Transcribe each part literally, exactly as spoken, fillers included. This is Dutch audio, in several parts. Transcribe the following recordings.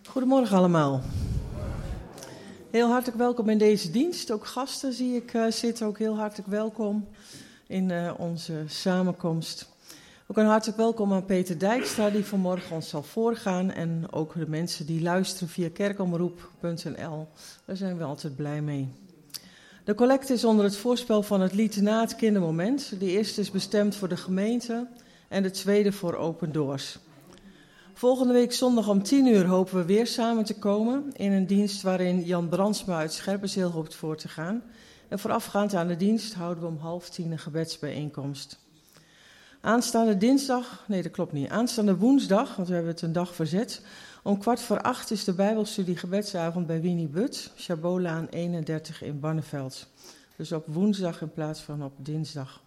Goedemorgen allemaal. Heel hartelijk welkom in deze dienst. Ook gasten zie ik uh, zitten, ook heel hartelijk welkom in uh, onze samenkomst. Ook een hartelijk welkom aan Peter Dijkstra, die vanmorgen ons zal voorgaan. En ook de mensen die luisteren via kerkomroep punt n l. Daar zijn we altijd blij mee. De collecte is onder het voorspel van het lied na het kindermoment. De eerste is bestemd voor de gemeente en de tweede voor Open Doors. Volgende week zondag om tien uur hopen we weer samen te komen in een dienst waarin Jan Brandsma uit Scherpenzeel hoopt voor te gaan. En voorafgaand aan de dienst houden we om half tien een gebedsbijeenkomst. Aanstaande dinsdag, nee dat klopt niet, aanstaande woensdag, want we hebben het een dag verzet. Om kwart voor acht is de Bijbelstudie gebedsavond bij Winnie But, Chabolaan eenendertig in Barneveld. Dus op woensdag in plaats van op dinsdag.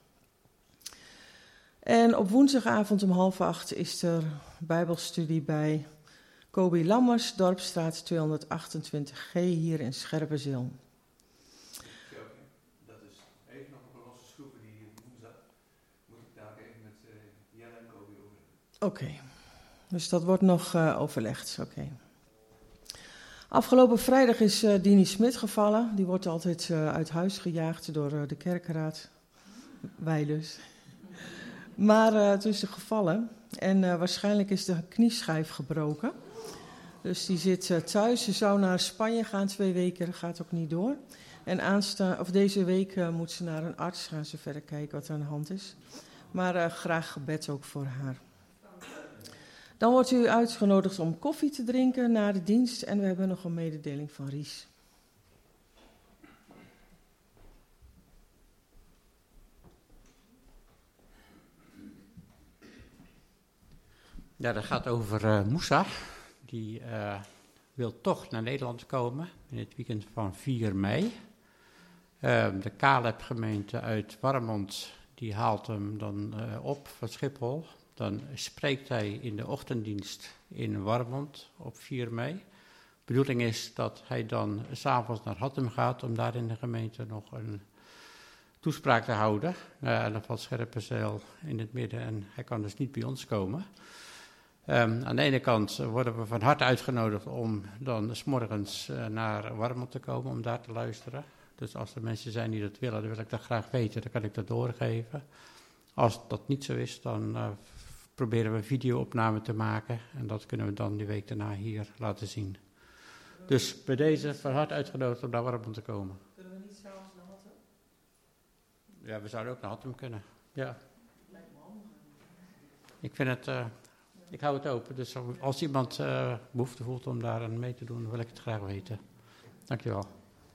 En op woensdagavond om half acht is er Bijbelstudie bij Kobi Lammers, Dorpstraat tweehonderdachtentwintig G hier in Scherpenzeel. Dat is even nog op een losse schroeven die woensdag. Moet ik daar even met uh, Jelle en Kobi over hebben. Oké, okay. Dus dat wordt nog uh, overlegd. Oké. Okay. Afgelopen vrijdag is uh, Dini Smit gevallen. Die wordt altijd uh, uit huis gejaagd door uh, de kerkenraad. Wij dus. Maar uh, toen is ze gevallen en uh, waarschijnlijk is de knieschijf gebroken. Dus die zit uh, thuis. Ze zou naar Spanje gaan twee weken, dat gaat ook niet door. En aansta- of deze week uh, moet ze naar een arts, gaan ze verder kijken wat er aan de hand is. Maar uh, graag gebed ook voor haar. Dan wordt u uitgenodigd om koffie te drinken na de dienst en we hebben nog een mededeling van Ries. Ja, dat gaat over uh, Moussa. Die uh, wil toch naar Nederland komen in het weekend van vier mei. Uh, de Caleb-gemeente uit Warmond die haalt hem dan uh, op van Schiphol. Dan spreekt hij in de ochtenddienst in Warmond op vier mei. De bedoeling is dat hij dan 's avonds naar Hattem gaat om daar in de gemeente nog een toespraak te houden. Uh, en dan valt Scherpenzeel in het midden en hij kan dus niet bij ons komen. Um, aan de ene kant worden we van harte uitgenodigd om dan 's morgens uh, naar Warmond te komen om daar te luisteren. Dus als er mensen zijn die dat willen, dan wil ik dat graag weten, dan kan ik dat doorgeven. Als dat niet zo is, dan uh, proberen we video-opname te maken en dat kunnen we dan die week daarna hier laten zien. Dus bij deze van harte uitgenodigd om naar Warmond te komen. Kunnen we niet s'avonds naar Hattem? Ja, we zouden ook naar Hattem kunnen, ja. Ik vind het... Uh, Ik hou het open, dus als iemand uh, behoefte voelt om daar aan mee te doen, wil ik het graag weten. Dankjewel.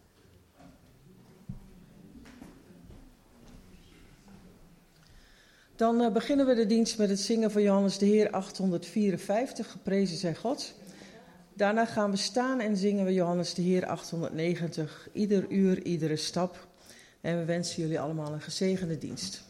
Dan uh, beginnen we de dienst met het zingen van Johannes de Heer achthonderdvierenvijftig, geprezen zij God. Daarna gaan we staan en zingen we Johannes de Heer achthonderdnegentig, ieder uur, iedere stap. En we wensen jullie allemaal een gezegende dienst.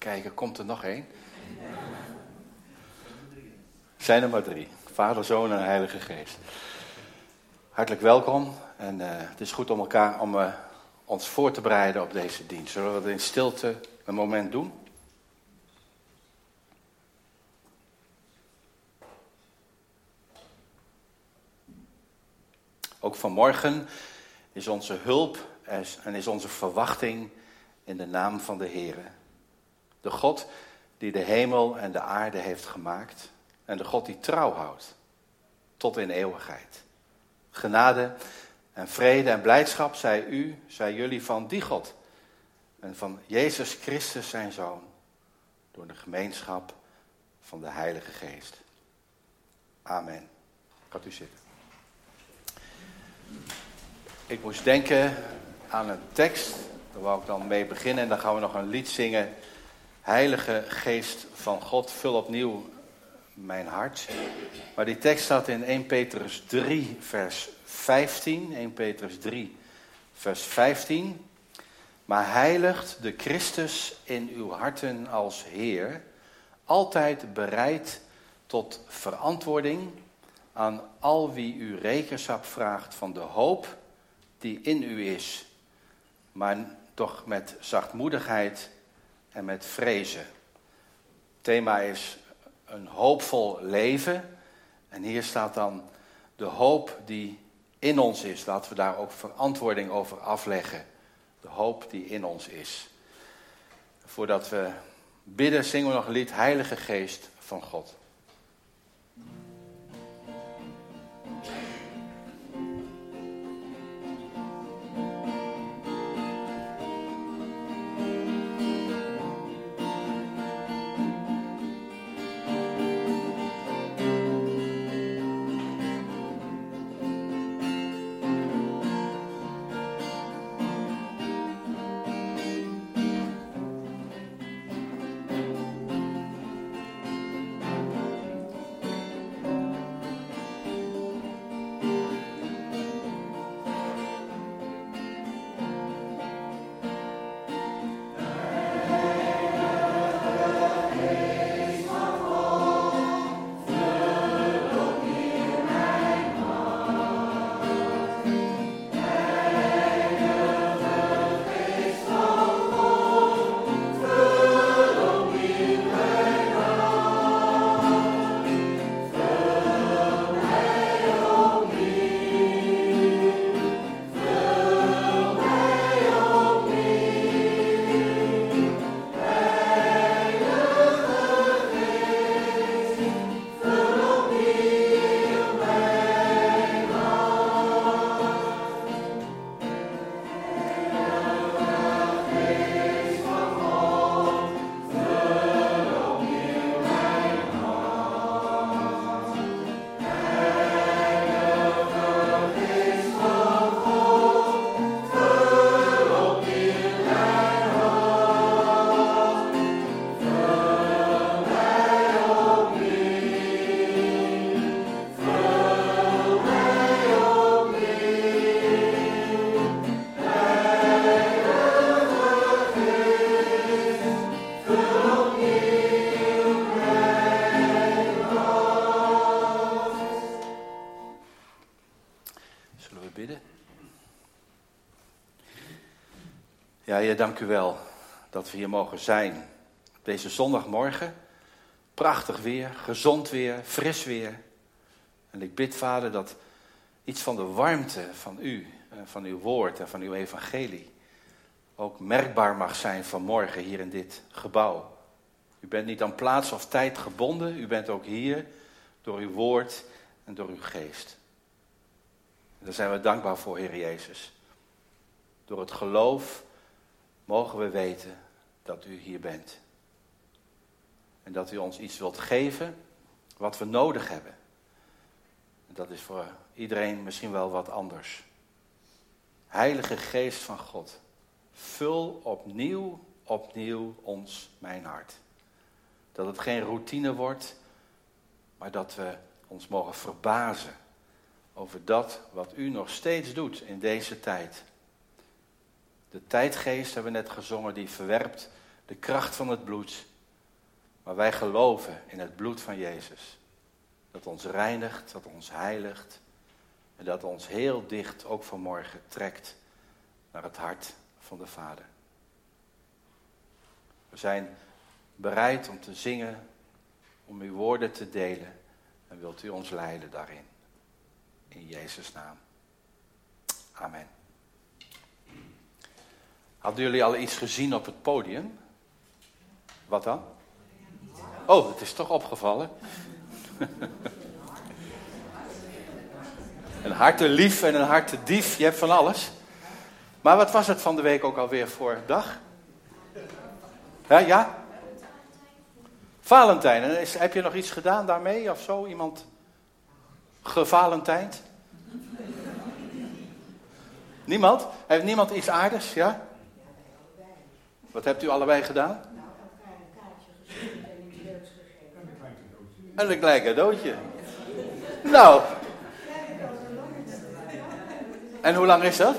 kijken, komt er nog één? Zijn er maar drie. Vader, Zoon en Heilige Geest. Hartelijk welkom. En uh, het is goed om elkaar om uh, ons voor te bereiden op deze dienst. Zullen we dat in stilte een moment doen? Ook vanmorgen is onze hulp en is onze verwachting in de naam van de Heere. De God die de hemel en de aarde heeft gemaakt. En de God die trouw houdt tot in eeuwigheid. Genade en vrede en blijdschap zij u, zij jullie van die God. En van Jezus Christus zijn Zoon. Door de gemeenschap van de Heilige Geest. Amen. Gaat u zitten. Ik moest denken aan een tekst. Daar wou ik dan mee beginnen. En dan gaan we nog een lied zingen. Heilige Geest van God, vul opnieuw mijn hart. Maar die tekst staat in Eerste Petrus drie vers vijftien. Eerste Petrus drie vers vijftien. Maar heiligt de Christus in uw harten als Heer. Altijd bereid tot verantwoording aan al wie u rekenschap vraagt van de hoop die in u is. Maar toch met zachtmoedigheid en met vrezen. Het thema is een hoopvol leven. En hier staat dan de hoop die in ons is. Laten we daar ook verantwoording over afleggen. De hoop die in ons is. Voordat we bidden, zingen we nog een lied Heilige Geest van God. Ja, Heer, dank u wel dat we hier mogen zijn. Deze zondagmorgen. Prachtig weer, gezond weer, fris weer. En ik bid, Vader, dat iets van de warmte van u, van uw woord en van uw evangelie ook merkbaar mag zijn vanmorgen hier in dit gebouw. U bent niet aan plaats of tijd gebonden. U bent ook hier door uw woord en door uw geest. En daar zijn we dankbaar voor, Heer Jezus. Door het geloof mogen we weten dat u hier bent. En dat u ons iets wilt geven wat we nodig hebben. En dat is voor iedereen misschien wel wat anders. Heilige Geest van God, vul opnieuw, opnieuw ons, mijn hart. Dat het geen routine wordt, maar dat we ons mogen verbazen over dat wat u nog steeds doet in deze tijd. De tijdgeest hebben we net gezongen, die verwerpt de kracht van het bloed. Maar wij geloven in het bloed van Jezus. Dat ons reinigt, dat ons heiligt. En dat ons heel dicht, ook vanmorgen, trekt naar het hart van de Vader. We zijn bereid om te zingen, om uw woorden te delen. En wilt u ons leiden daarin. In Jezus' naam. Amen. Hadden jullie al iets gezien op het podium? Wat dan? Oh, het is toch opgevallen. Een harte lief en een harte dief, je hebt van alles. Maar wat was het van de week ook alweer voor dag? Ja, ja? Valentijn. En is, heb je nog iets gedaan daarmee of zo? Iemand gevalentijnd? Niemand? Heeft niemand iets aardigs? Ja? Wat hebt u allebei gedaan? En een klein cadeautje. Nou. En hoe lang is dat?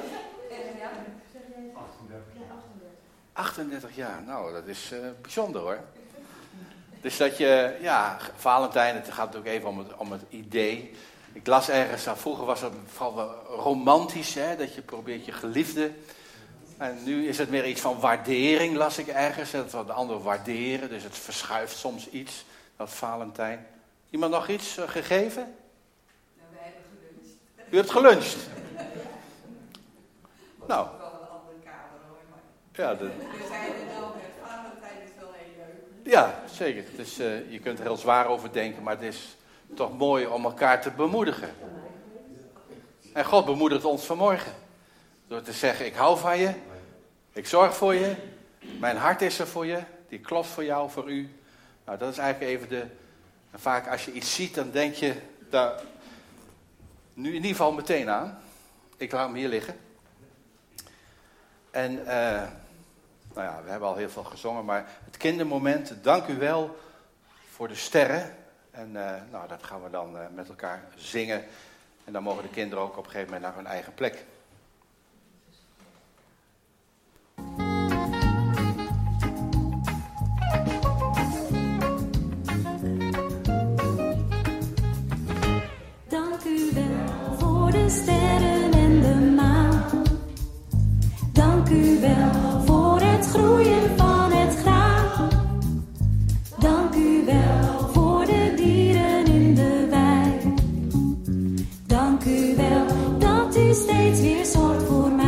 achtendertig jaar. Nou, dat is uh, bijzonder hoor. Dus dat je, ja, Valentijn, het gaat natuurlijk even om het, om het idee. Ik las ergens, nou, vroeger was het vooral wel romantisch, hè, dat je probeert je geliefde. En nu is het meer iets van waardering, las ik ergens. Dat we de ander waarderen, dus het verschuift soms iets, dat Valentijn. Iemand nog iets uh, gegeven? Nou, wij hebben geluncht. U hebt geluncht? Nou. Dat is wel een andere kamer hoor. Maar... Ja, de... We zijn er wel met Valentijn is wel heel leuk. Ja, zeker. Dus, uh, je kunt er heel zwaar over denken, maar het is toch mooi om elkaar te bemoedigen. En God bemoedigt ons vanmorgen. Door te zeggen, ik hou van je. Ik zorg voor je. Mijn hart is er voor je. Die klopt voor jou, voor u. Nou, dat is eigenlijk even de... En vaak als je iets ziet, dan denk je daar nu in ieder geval meteen aan. Ik laat hem hier liggen. En, uh, nou ja, we hebben al heel veel gezongen, maar het kindermoment, dank u wel voor de sterren. En uh, nou, dat gaan we dan uh, met elkaar zingen. En dan mogen de kinderen ook op een gegeven moment naar hun eigen plek. Dank u wel voor de sterren en de maan. Dank u wel voor het groeien van het graan. Dank u wel voor de dieren in de wei. Dank u wel dat u steeds weer zorgt voor mij.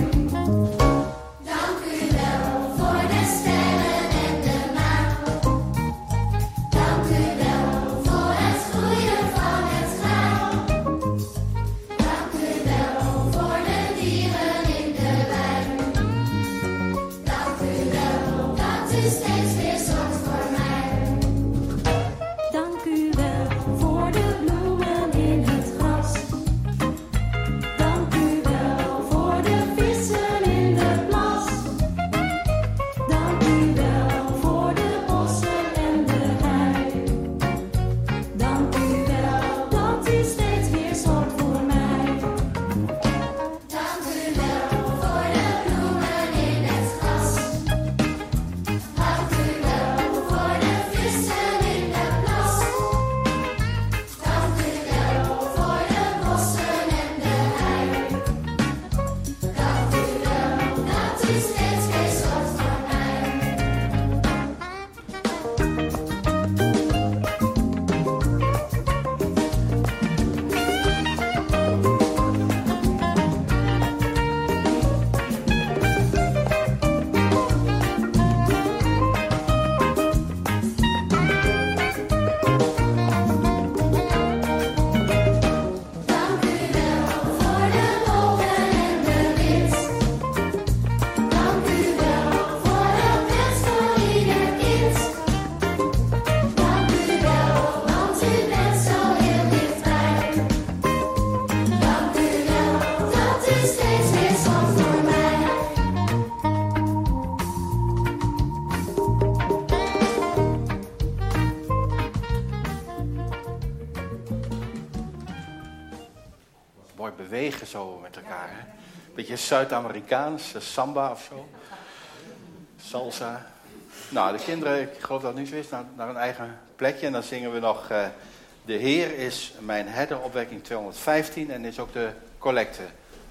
Dank u wel voor de sterren en de maan. Dank u wel voor het groeien van het graan. Dank u wel voor de dieren in de wei. Dank u wel dat u steeds weer zorgt voor mij. Dank u wel voor de bloemen in het gras. Dank u wel voor de vissen in de plas. Dank u wel voor de bossen en de hei. Dank u wel dat u steeds weer zorgt voor mij. Dank u wel voor de bloemen in het gras. Dank u wel voor de vissen in de plas. Dank u wel voor de bossen en de hei. Dank u wel dat u steeds weer zorgt voor mij. Dank u wel voor de wolken en de wind. Dank u wel voor de wens voor ieder kind. Dank u wel, want u bent zo heel dichtbij. Dank u wel dat u steeds weer zorgt voor mij. Mooi bewegen zo met elkaar. Hè? Beetje Zuid-Amerikaans, eh, samba of zo. Salsa. Nou, de kinderen, ik geloof dat het nu zo is, naar, naar een eigen plekje. En dan zingen we nog... Uh, de Heer is mijn herder, opwekking tweehonderdvijftien. En is ook de collecte.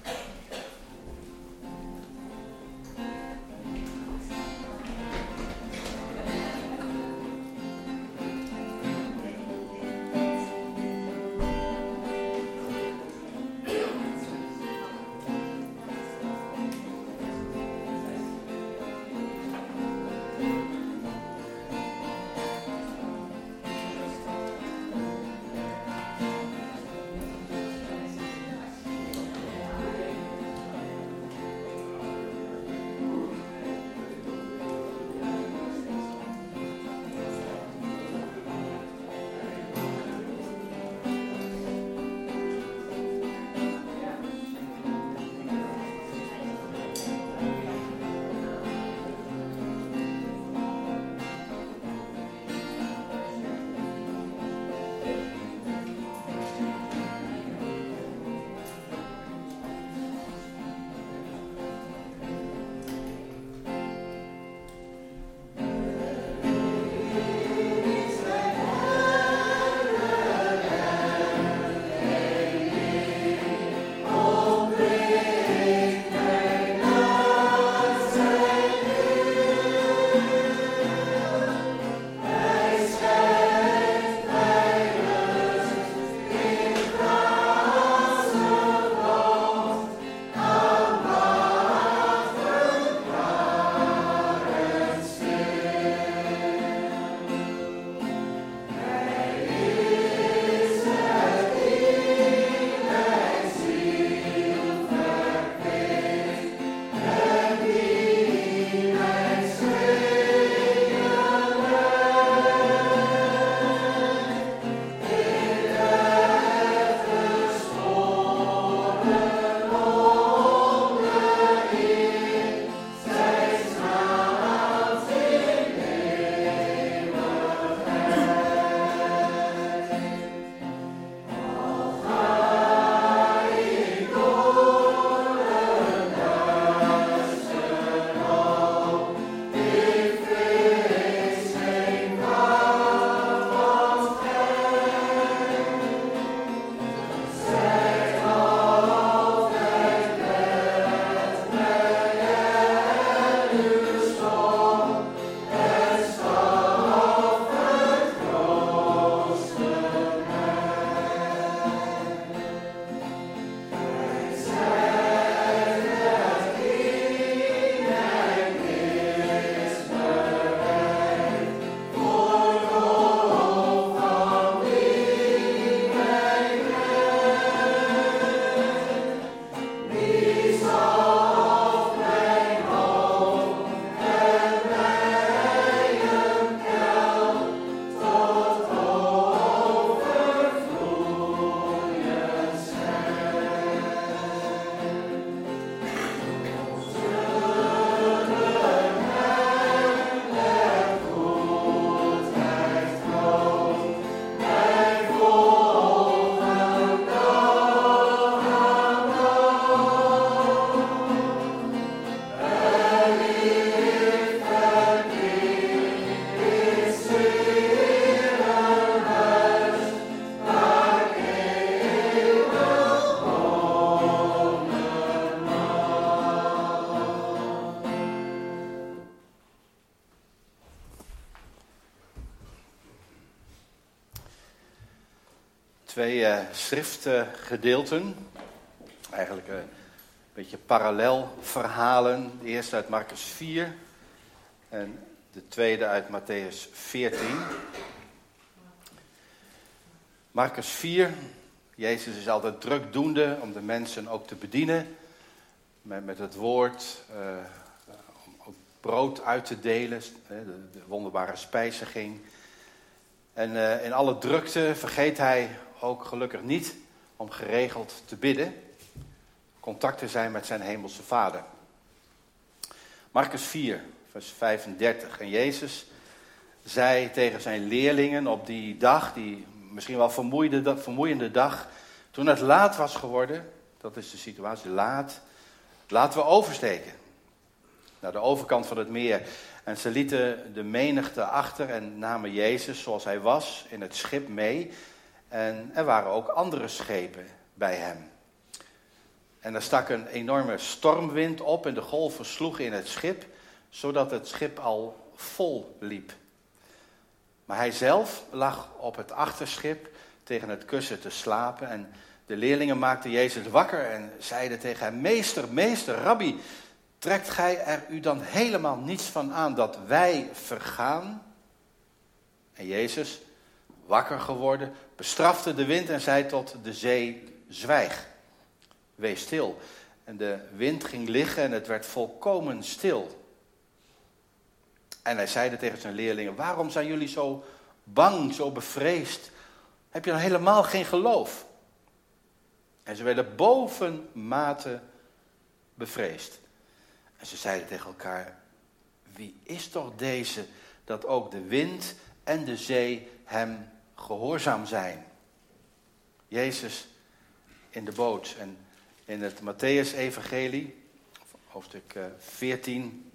twee uh, schriftgedeelten. Eigenlijk uh, een beetje parallel verhalen. De eerste uit Marcus vier en de tweede uit Matthäus veertien. Marcus vier. Jezus is altijd drukdoende om de mensen ook te bedienen. Met, met het woord, uh, om ook brood uit te delen. De, de wonderbare spijziging. En uh, in alle drukte vergeet hij ook gelukkig niet om geregeld te bidden. Contact te zijn met zijn hemelse Vader. Marcus vier, vers vijfendertig. En Jezus zei tegen zijn leerlingen op die dag, die misschien wel vermoeide, vermoeiende dag, toen het laat was geworden, dat is de situatie, laat, laten we oversteken. naar de overkant van het meer. En ze lieten de menigte achter en namen Jezus zoals hij was in het schip mee. En er waren ook andere schepen bij hem. En er stak een enorme stormwind op en de golven sloegen in het schip, zodat het schip al vol liep. Maar hij zelf lag op het achterschip tegen het kussen te slapen. En de leerlingen maakten Jezus wakker en zeiden tegen hem: Meester, meester, rabbi, trekt gij er u dan helemaal niets van aan dat wij vergaan? En Jezus, wakker geworden, bestrafte de wind en zei tot de zee: Zwijg, wees stil. En de wind ging liggen en het werd volkomen stil. En hij zeide tegen zijn leerlingen: Waarom zijn jullie zo bang, zo bevreesd? Heb je dan helemaal geen geloof? En ze werden bovenmate bevreesd. En ze zeiden tegen elkaar: Wie is toch deze dat ook de wind en de zee hem gehoorzaam zijn? Jezus in de boot. En in het Mattheüs-evangelie, hoofdstuk veertien,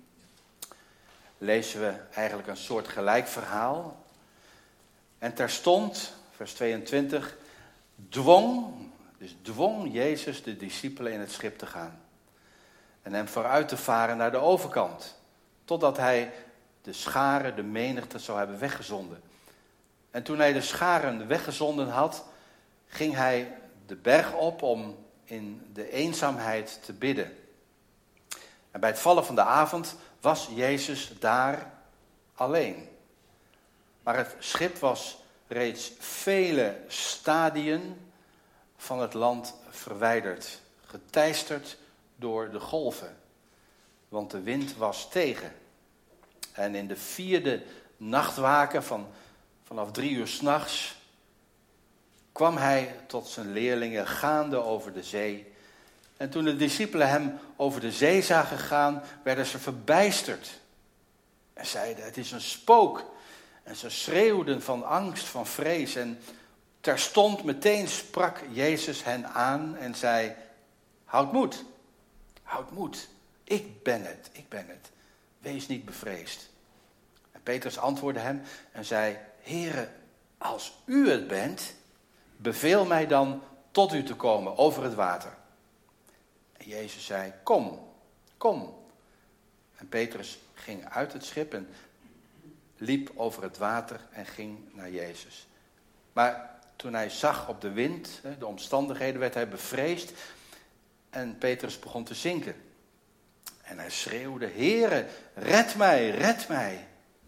lezen we eigenlijk een soort gelijk verhaal. En terstond, vers tweeëntwintig, dwong, dus dwong Jezus de discipelen in het schip te gaan. En hem vooruit te varen naar de overkant. Totdat hij de scharen, de menigte zou hebben weggezonden. En toen hij de scharen weggezonden had, ging hij de berg op om in de eenzaamheid te bidden. En bij het vallen van de avond was Jezus daar alleen. Maar het schip was reeds vele stadien van het land verwijderd, geteisterd door de golven, want de wind was tegen. En in de vierde nachtwaken van, vanaf drie uur 's nachts kwam hij tot zijn leerlingen gaande over de zee. En toen de discipelen hem over de zee zagen gaan, werden ze verbijsterd. En zeiden: Het is een spook. En ze schreeuwden van angst, van vrees. En terstond meteen sprak Jezus hen aan en zei: Houd moed, houd moed. Ik ben het, ik ben het. Wees niet bevreesd. En Petrus antwoordde hem en zei: Heere, als u het bent, beveel mij dan tot u te komen over het water. En Jezus zei: Kom, kom. En Petrus ging uit het schip en liep over het water en ging naar Jezus. Maar toen hij zag op de wind, de omstandigheden, werd hij bevreesd en Petrus begon te zinken. En hij schreeuwde: Heere, red mij, red mij.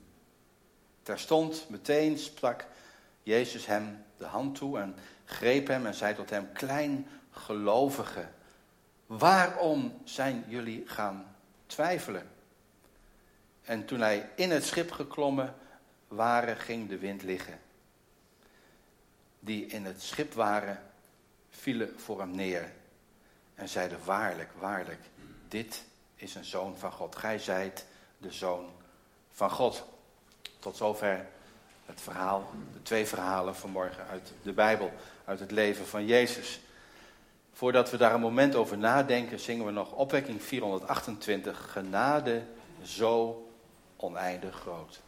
Terstond meteen sprak Jezus hem de hand toe en greep hem en zei tot hem: Kleingelovige, waarom zijn jullie gaan twijfelen? En toen hij in het schip geklommen waren, ging de wind liggen. Die in het schip waren, vielen voor hem neer en zeiden: Waarlijk, waarlijk, dit is een zoon van God. Gij zijt de zoon van God. Tot zover het verhaal, de twee verhalen vanmorgen uit de Bijbel, uit het leven van Jezus. Voordat we daar een moment over nadenken, zingen we nog opwekking vierhonderdachtentwintig. Genade zo oneindig groot.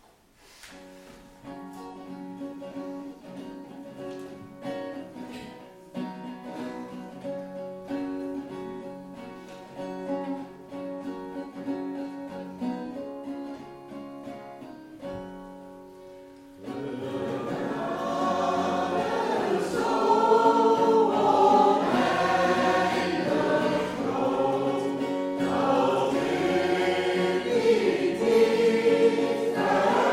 Thank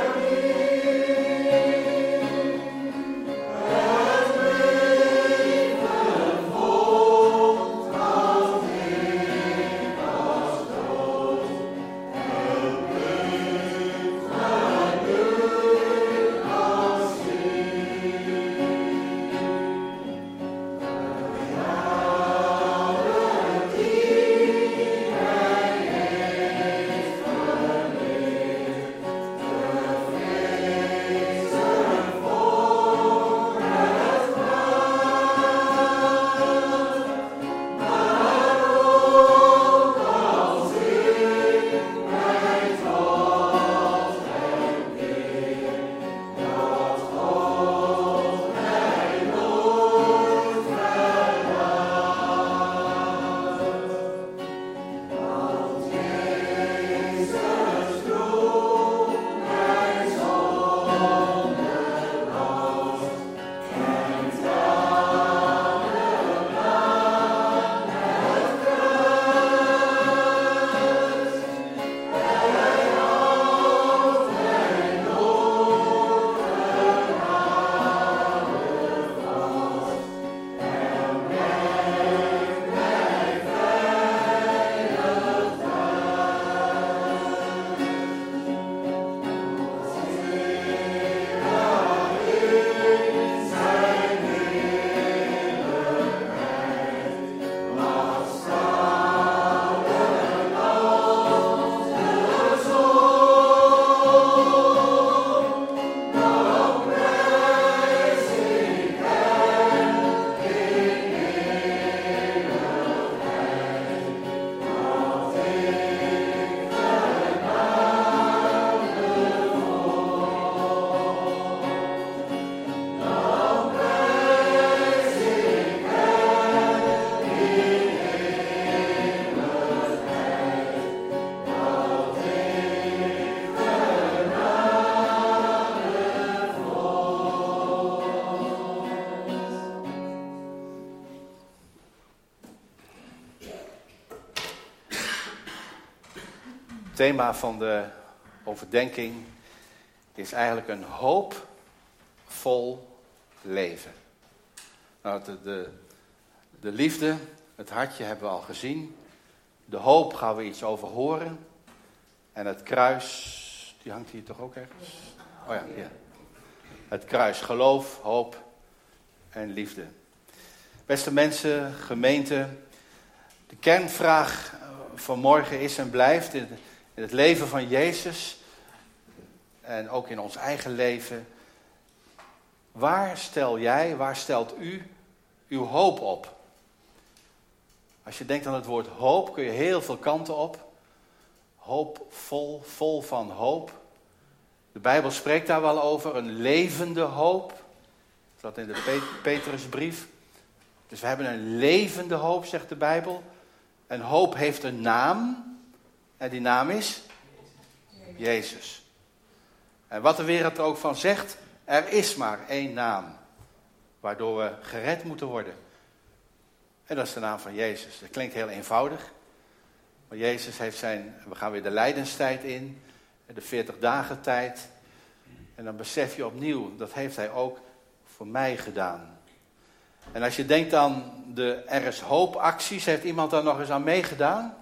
Het thema van de overdenking is eigenlijk een hoopvol leven. Nou, de, de, de liefde, het hartje hebben we al gezien. De hoop gaan we iets over horen. En het kruis, die hangt hier toch ook ergens? Oh ja, ja. Het kruis, geloof, hoop en liefde. Beste mensen, gemeente, de kernvraag van morgen is en blijft in het leven van Jezus en ook in ons eigen leven. Waar stel jij, waar stelt u uw hoop op? Als je denkt aan het woord hoop, kun je heel veel kanten op. Hoopvol, vol van hoop. De Bijbel spreekt daar wel over, een levende hoop. Dat in de Petrusbrief. Dus we hebben een levende hoop, zegt de Bijbel. En hoop heeft een naam. En die naam is? Jezus. En wat de wereld er ook van zegt, er is maar één naam. Waardoor we gered moeten worden. En dat is de naam van Jezus. Dat klinkt heel eenvoudig. Maar Jezus heeft zijn, we gaan weer de lijdenstijd in. De veertig dagen tijd. En dan besef je opnieuw, dat heeft hij ook voor mij gedaan. En als je denkt aan de Er is Hoop acties, heeft iemand daar nog eens aan meegedaan?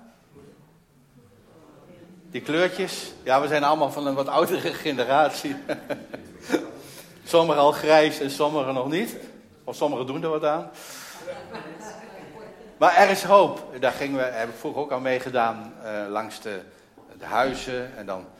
Die kleurtjes? Ja, we zijn allemaal van een wat oudere generatie. Sommigen al grijs en sommigen nog niet. Of sommigen doen er wat aan. Maar Er is Hoop. Daar gingen we, heb ik vroeger ook aan meegedaan, uh, langs de, de huizen. En dan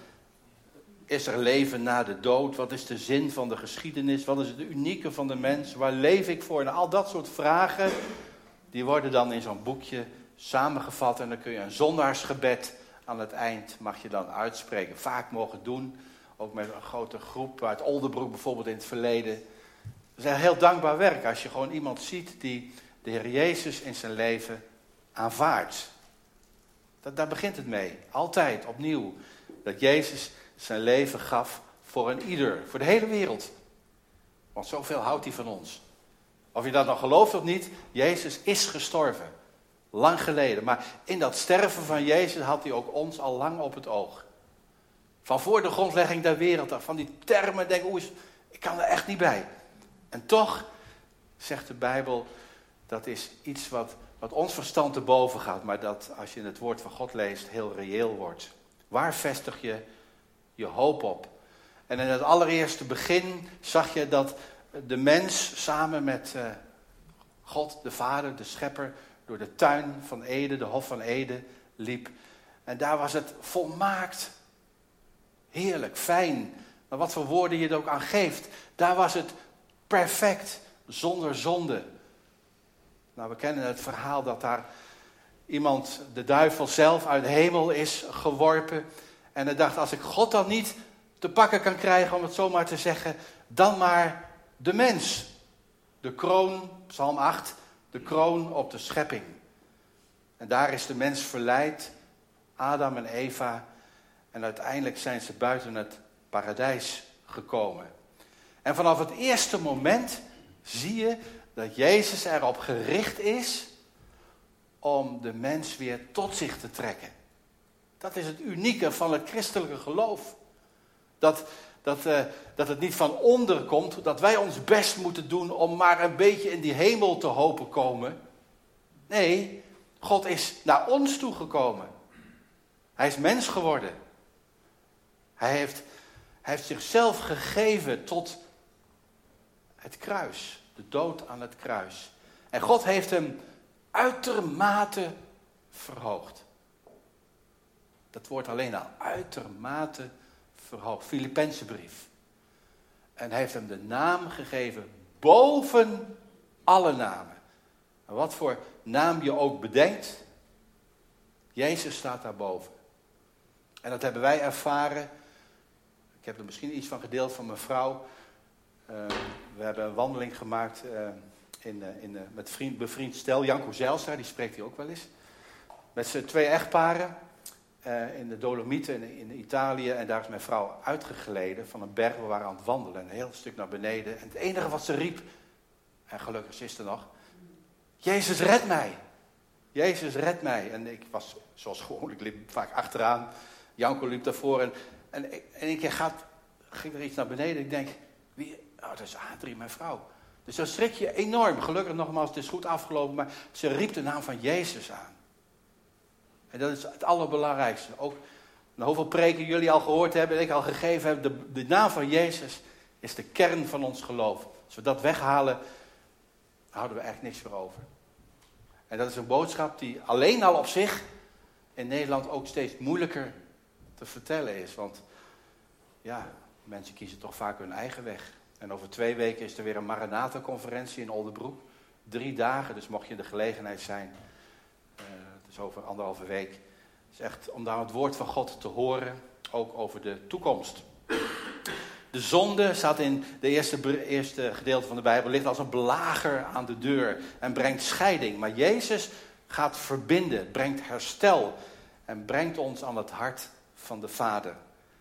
is er leven na de dood. Wat is de zin van de geschiedenis? Wat is het unieke van de mens? Waar leef ik voor? En al dat soort vragen, die worden dan in zo'n boekje samengevat. En dan kun je een zondaarsgebed aan het eind, mag je dan uitspreken. Vaak mogen doen, ook met een grote groep. Uit Oldenbroek bijvoorbeeld in het verleden. Dat is een heel dankbaar werk als je gewoon iemand ziet die de Heer Jezus in zijn leven aanvaardt. Dat, daar begint het mee. Altijd, opnieuw. Dat Jezus zijn leven gaf voor een ieder. Voor de hele wereld. Want zoveel houdt hij van ons. Of je dat nou gelooft of niet. Jezus is gestorven. Lang geleden. Maar in dat sterven van Jezus had hij ook ons al lang op het oog. Van voor de grondlegging der wereld. Van die termen denk ik, oeh, ik kan er echt niet bij. En toch, zegt de Bijbel, dat is iets wat, wat ons verstand te boven gaat. Maar dat, als je het woord van God leest, heel reëel wordt. Waar vestig je je hoop op? En in het allereerste begin zag je dat de mens samen met uh, God, de Vader, de Schepper, door de tuin van Eden, de Hof van Eden, liep. En daar was het volmaakt. Heerlijk, fijn. Maar wat voor woorden je er ook aan geeft. Daar was het perfect, zonder zonde. Nou, we kennen het verhaal dat daar iemand, de duivel zelf, uit de hemel is geworpen. En hij dacht, als ik God dan niet te pakken kan krijgen, om het zo maar te zeggen, dan maar de mens. De kroon, Psalm acht, de kroon op de schepping. En daar is de mens verleid, Adam en Eva. En uiteindelijk zijn ze buiten het paradijs gekomen. En vanaf het eerste moment zie je dat Jezus erop gericht is om de mens weer tot zich te trekken. Dat is het unieke van het christelijke geloof. Dat, dat, uh, dat het niet van onder komt, dat wij ons best moeten doen om maar een beetje in die hemel te hopen komen. Nee, God is naar ons toegekomen. Hij is mens geworden. Hij heeft, hij heeft zichzelf gegeven tot het kruis, de dood aan het kruis. En God heeft hem uitermate verhoogd. Dat woord alleen al, uitermate verhoogd. Filippenzenbrief. En hij heeft hem de naam gegeven boven alle namen. En wat voor naam je ook bedenkt, Jezus staat daarboven. En dat hebben wij ervaren. Ik heb er misschien iets van gedeeld van mijn vrouw. Uh, we hebben een wandeling gemaakt uh, in, uh, in, uh, met vriend, bevriend stel. Janko Zijlstra, die spreekt hier ook wel eens. Met z'n twee echtparen uh, in de Dolomieten in, in Italië. En daar is mijn vrouw uitgegleden van een berg. We waren aan het wandelen, een heel stuk naar beneden. En het enige wat ze riep, en gelukkig is er nog, Jezus red mij. Jezus red mij. En ik was zoals gewoonlijk, ik liep vaak achteraan. Janko liep daarvoor en, en, en een keer gaat, ging er iets naar beneden. Ik denk, wie? Oh, dat is Adrie, mijn vrouw. Dus dan schrik je enorm. Gelukkig nogmaals, het is goed afgelopen, maar ze riep de naam van Jezus aan. En dat is het allerbelangrijkste. Ook hoeveel preken jullie al gehoord hebben en ik al gegeven heb, de, de naam van Jezus is de kern van ons geloof. Als we dat weghalen, houden we eigenlijk niks meer over. En dat is een boodschap die alleen al op zich in Nederland ook steeds moeilijker te vertellen is. Want ja, mensen kiezen toch vaak hun eigen weg. En over twee weken is er weer een Maranatha-conferentie in Oldebroek. Drie dagen, dus mocht je in de gelegenheid zijn. Uh, dus over anderhalve week. Het is echt om daar het woord van God te horen, ook over de toekomst. De zonde, staat in de eerste, eerste gedeelte van de Bijbel, ligt als een belager aan de deur en brengt scheiding. Maar Jezus gaat verbinden, brengt herstel en brengt ons aan het hart van de Vader.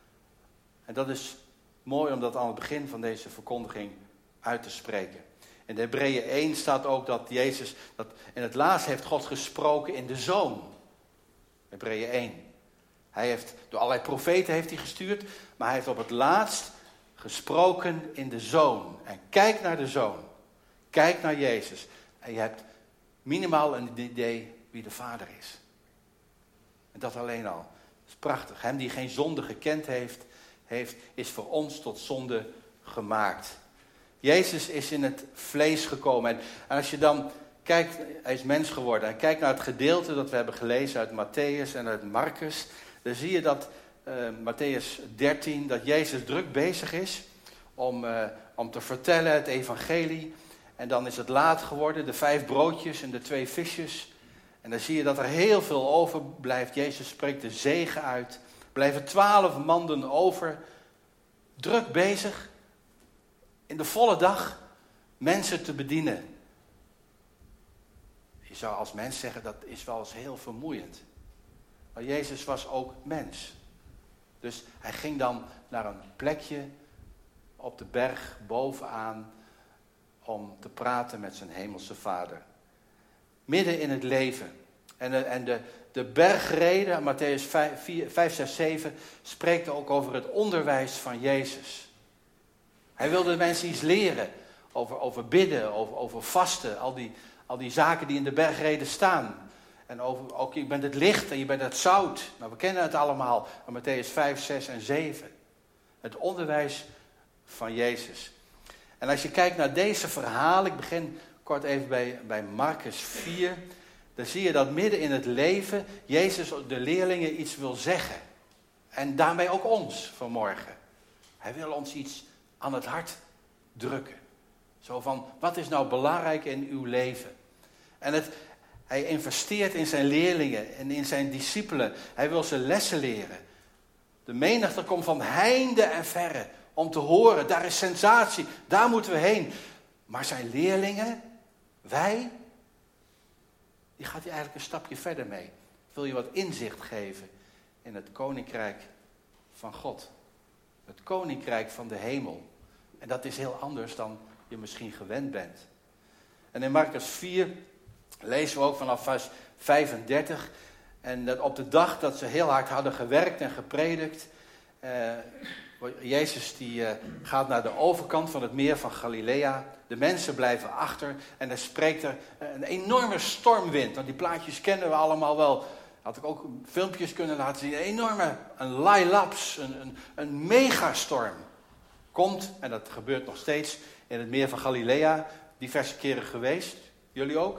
En dat is mooi om dat aan het begin van deze verkondiging uit te spreken. In de Hebreeën één staat ook dat Jezus, dat in het laatst heeft God gesproken in de Zoon. Hebreeën één. Hij heeft, door allerlei profeten heeft hij gestuurd, maar hij heeft op het laatst gesproken in de Zoon. En kijk naar de Zoon. Kijk naar Jezus. En je hebt minimaal een idee wie de Vader is. En dat alleen al. Dat is prachtig. Hem die geen zonde gekend heeft, heeft, is voor ons tot zonde gemaakt. Jezus is in het vlees gekomen. En, en als je dan kijkt, hij is mens geworden. En kijkt naar het gedeelte dat we hebben gelezen uit Matthäus en uit Marcus. Dan zie je dat uh, Matthäus dertien, dat Jezus druk bezig is om, uh, om te vertellen het evangelie. En dan is het laat geworden, de vijf broodjes en de twee visjes. En dan zie je dat er heel veel overblijft. Jezus spreekt de zegen uit. Er blijven twaalf manden over. Druk bezig, in de volle dag, mensen te bedienen. Je zou als mens zeggen, dat is wel eens heel vermoeiend. Maar Jezus was ook mens. Dus hij ging dan naar een plekje op de berg bovenaan om te praten met zijn hemelse Vader. Midden in het leven. En de, en de, de bergreden, Matthäus vijf, zes, zeven, spreekt ook over het onderwijs van Jezus. Hij wilde de mensen iets leren over, over bidden, over, over vasten, al die, al die zaken die in de bergreden staan. En over, ook je bent het licht en je bent het zout. Nou, we kennen het allemaal, Matthäus vijf, zes en zeven. Het onderwijs van Jezus. En als je kijkt naar deze verhalen, ik begin kort even bij, bij Marcus vier, dan zie je dat midden in het leven Jezus de leerlingen iets wil zeggen. En daarmee ook ons vanmorgen. Hij wil ons iets aan het hart drukken. Zo van, wat is nou belangrijk in uw leven? En het, hij investeert in zijn leerlingen en in zijn discipelen. Hij wil ze lessen leren. De menigte komt van heinde en verre om te horen. Daar is sensatie, daar moeten we heen. Maar zijn leerlingen, wij, die gaat hij eigenlijk een stapje verder mee. Wil je wat inzicht geven in het koninkrijk van God. Het koninkrijk van de hemel. En dat is heel anders dan je misschien gewend bent. En in Marcus vier lezen we ook vanaf vers vijfendertig. En dat op de dag dat ze heel hard hadden gewerkt en gepredikt. Uh, Jezus die uh, gaat naar de overkant van het meer van Galilea. De mensen blijven achter. En er spreekt er een enorme stormwind. Want die plaatjes kennen we allemaal wel. Had ik ook filmpjes kunnen laten zien. Een enorme, een lailaps, een, een, een megastorm. Komt, en dat gebeurt nog steeds in het meer van Galilea. Diverse keren geweest. Jullie ook?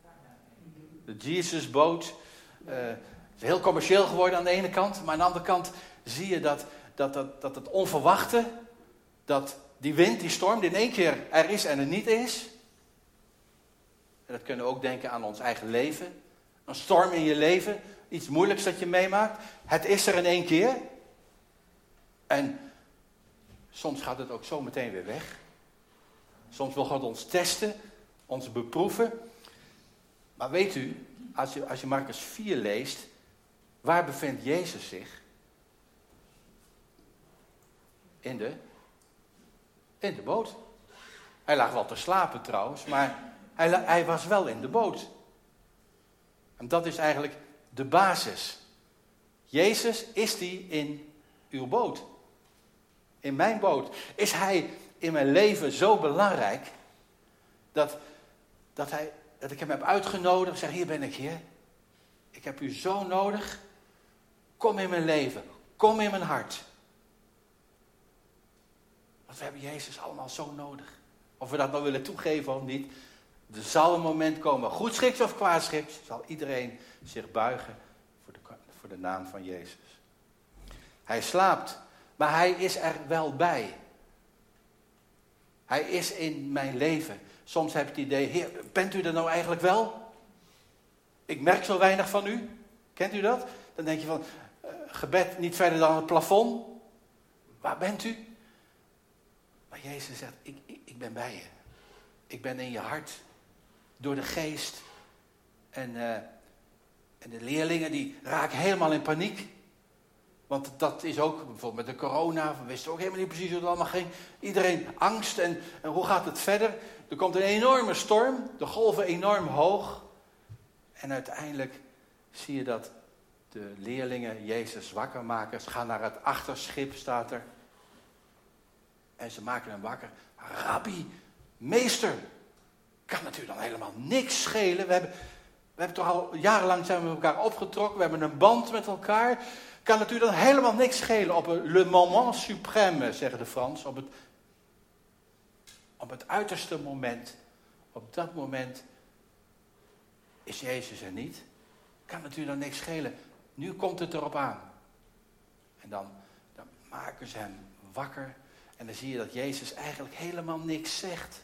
De Jesusboot. Uh, het is heel commercieel geworden aan de ene kant. Maar aan de andere kant zie je dat, dat, dat, dat het onverwachte, dat die wind, die storm, die in één keer er is en er niet is. En dat kunnen we ook denken aan ons eigen leven. Een storm in je leven, iets moeilijks dat je meemaakt. Het is er in één keer. En soms gaat het ook zo meteen weer weg. Soms wil God ons testen, ons beproeven. Maar weet u, als je, als je Marcus vier leest, waar bevindt Jezus zich? In de, in de boot. Hij lag wel te slapen trouwens, maar hij, hij was wel in de boot. En dat is eigenlijk de basis. Jezus, is die in uw boot? In mijn boot? Is hij in mijn leven zo belangrijk dat, dat, hij, dat ik hem heb uitgenodigd? Zeg, hier ben ik, Heer. Ik heb u zo nodig. Kom in mijn leven. Kom in mijn hart. Want we hebben Jezus allemaal zo nodig. Of we dat nou willen toegeven of niet. Er zal een moment komen, goedschiks of kwaadschiks, zal iedereen zich buigen voor de, voor de naam van Jezus. Hij slaapt, maar hij is er wel bij. Hij is in mijn leven. Soms heb je het idee, Heer, bent u er nou eigenlijk wel? Ik merk zo weinig van u. Kent u dat? Dan denk je van, uh, gebed niet verder dan het plafond. Waar bent u? Maar Jezus zegt, ik, ik, ik ben bij je. Ik ben in je hart. Door de geest. En, uh, en de leerlingen die raken helemaal in paniek. Want dat is ook, bijvoorbeeld met de corona, we wisten ook helemaal niet precies hoe het allemaal ging. Iedereen angst en, en hoe gaat het verder? Er komt een enorme storm, de golven enorm hoog. En uiteindelijk zie je dat de leerlingen Jezus wakker maken. Ze gaan naar het achterschip, staat er. En ze maken hem wakker. Rabbi, meester, kan natuurlijk dan helemaal niks schelen. We hebben, we hebben toch al jarenlang zijn we met elkaar opgetrokken. We hebben een band met elkaar. Kan natuurlijk dan helemaal niks schelen op een le moment suprême, zeggen de Frans. Op het, op het uiterste moment. Op dat moment is Jezus er niet. Kan natuurlijk dan niks schelen. Nu komt het erop aan. En dan, dan maken ze hem wakker. En dan zie je dat Jezus eigenlijk helemaal niks zegt.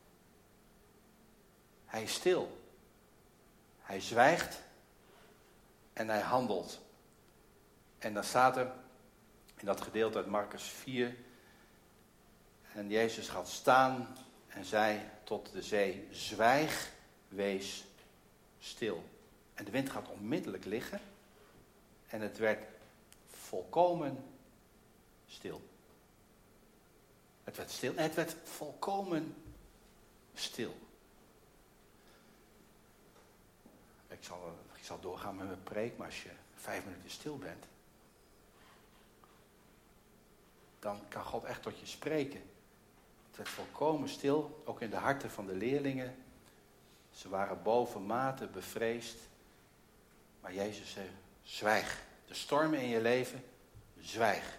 Hij is stil. Hij zwijgt. En hij handelt. En dan staat er in dat gedeelte uit Marcus vier. En Jezus gaat staan en zei tot de zee, zwijg, wees stil. En de wind gaat onmiddellijk liggen. En het werd volkomen stil. Het werd stil. Nee, het werd volkomen stil. Ik zal, ik zal doorgaan met mijn preek, maar als je vijf minuten stil bent, dan kan God echt tot je spreken. Het werd volkomen stil, ook in de harten van de leerlingen. Ze waren bovenmate bevreesd. Maar Jezus zei, zwijg. De stormen in je leven, zwijg.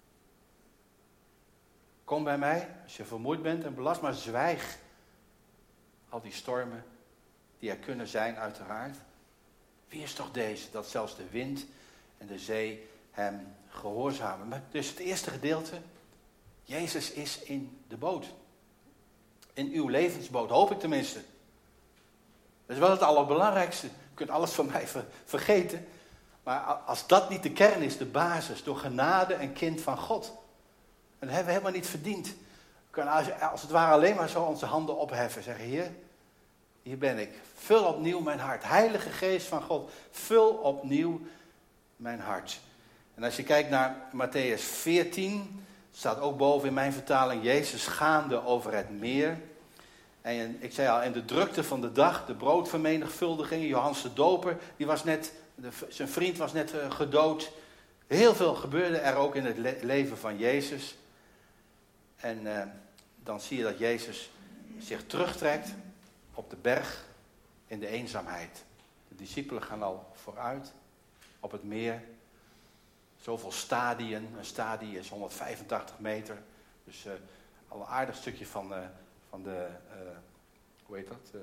Kom bij mij, als je vermoeid bent en belast, maar zwijg. Al die stormen die er kunnen zijn, uiteraard. Wie is toch deze, dat zelfs de wind en de zee hem gehoorzamen. Maar dus het eerste gedeelte, Jezus is in de boot. In uw levensboot, hoop ik tenminste. Dat is wel het allerbelangrijkste. Je kunt alles van mij ver, vergeten. Maar als dat niet de kern is, de basis, door genade en kind van God. En dat hebben we helemaal niet verdiend. We kunnen als, als het ware alleen maar zo onze handen opheffen. Zeggen, Heer, hier ben ik. Vul opnieuw mijn hart. Heilige Geest van God, vul opnieuw mijn hart. En als je kijkt naar Matthäus veertien, staat ook boven in mijn vertaling, Jezus gaande over het meer. En ik zei al, in de drukte van de dag, de broodvermenigvuldiging, Johannes de Doper, die was net, de, zijn vriend was net uh, gedood. Heel veel gebeurde er ook in het le- leven van Jezus. En uh, dan zie je dat Jezus zich terugtrekt op de berg in de eenzaamheid. De discipelen gaan al vooruit op het meer. Zoveel stadien. Een stadie is honderdvijfentachtig meter. Dus uh, al een aardig stukje van, uh, van de, uh, hoe heet dat? Uh,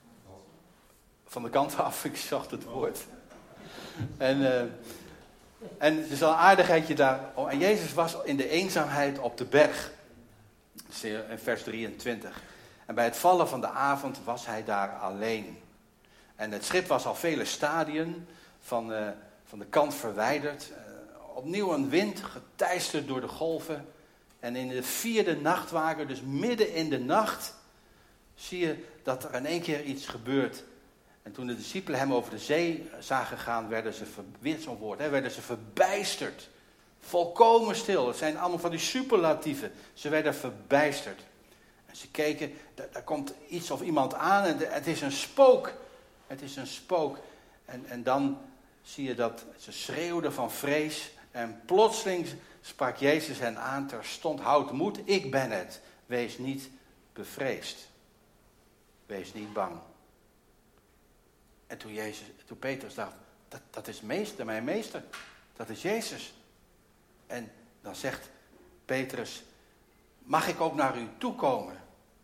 van de kant af, ik zocht het woord. En, uh, en er is al een aardigheidje daar. Oh, en Jezus was in de eenzaamheid op de berg. In vers drieëntwintig. En bij het vallen van de avond was hij daar alleen. En het schip was al vele stadien van, uh, van de kant verwijderd. Uh, opnieuw een wind, geteisterd door de golven. En in de vierde nachtwaker, dus midden in de nacht, zie je dat er in één keer iets gebeurt. En toen de discipelen hem over de zee zagen gaan, werden ze, ver, weer zo'n woord, hè, werden ze verbijsterd. Volkomen stil. Het zijn allemaal van die superlatieven. Ze werden verbijsterd. En ze keken, daar, daar komt iets of iemand aan en de, het is een spook. Het is een spook. En, en dan zie je dat ze schreeuwden van vrees. En plotseling sprak Jezus hen aan terstond. Houd moed, ik ben het. Wees niet bevreesd. Wees niet bang. En toen, Jezus, toen Petrus dacht, dat, dat is meester, mijn meester. Dat is Jezus. En dan zegt Petrus, mag ik ook naar u toekomen?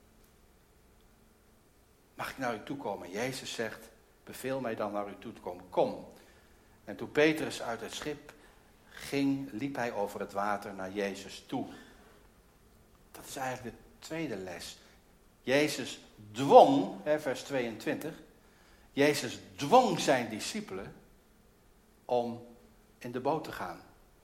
Mag ik naar u toekomen? Jezus zegt, beveel mij dan naar u toe te komen. Kom. En toen Petrus uit het schip ging, liep hij over het water naar Jezus toe. Dat is eigenlijk de tweede les. Jezus dwong, hè, vers tweeëntwintig, Jezus dwong zijn discipelen om in de boot te gaan.